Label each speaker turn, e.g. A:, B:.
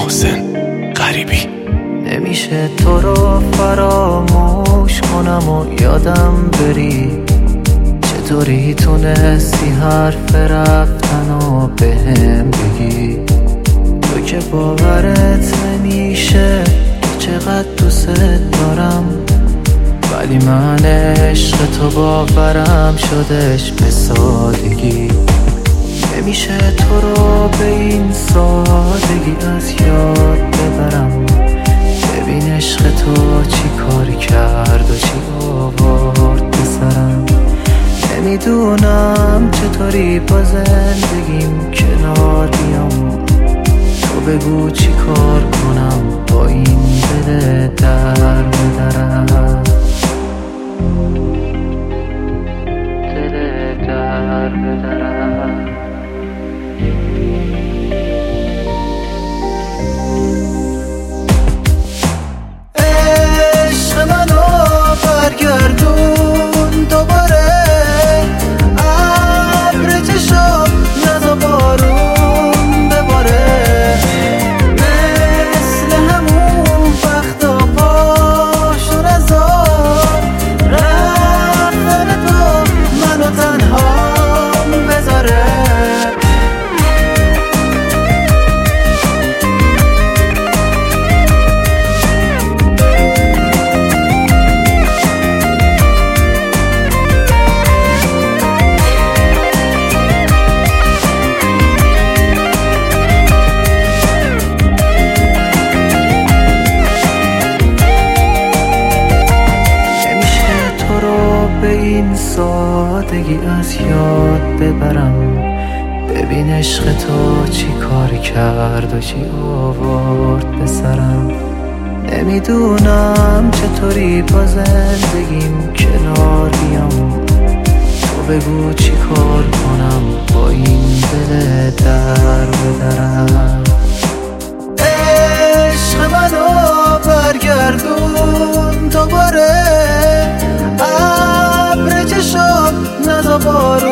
A: محسن غریبی.
B: نمیشه تو رو فراموش کنم و یادم بری، چطوری تونستی حرف رفتن و بهم بگی؟ تو که باورت نمیشه چقدر دوست دارم، ولی من عشق تو باورم شدش به سادگی. نمیشه تو رو به این سادگی از یاد ببرم، ببین عشق تو چی کار کرد و چی آورد به سرم. نمیدونم چطوری با زندگیم کنار بیام، تو بگو چی کار کنم با این دل در بدرم، دل در بدرم. عشق منو برگردون دوباره، ابر چشم نزا بارون بباره، مثل همون وقتا پاشو نزار، رفتن تو منو تنها بذاره. به این سادگی از یاد ببرم، ببین عشق تو چی کار کرد و چی آورد به سرم. نمیدونم چطوری با زندگیم کنار بیام، تو بگو چی کار کنم با این دل در بدرم. عشق منو برگردون دوباره، ابر چشم نزا بارون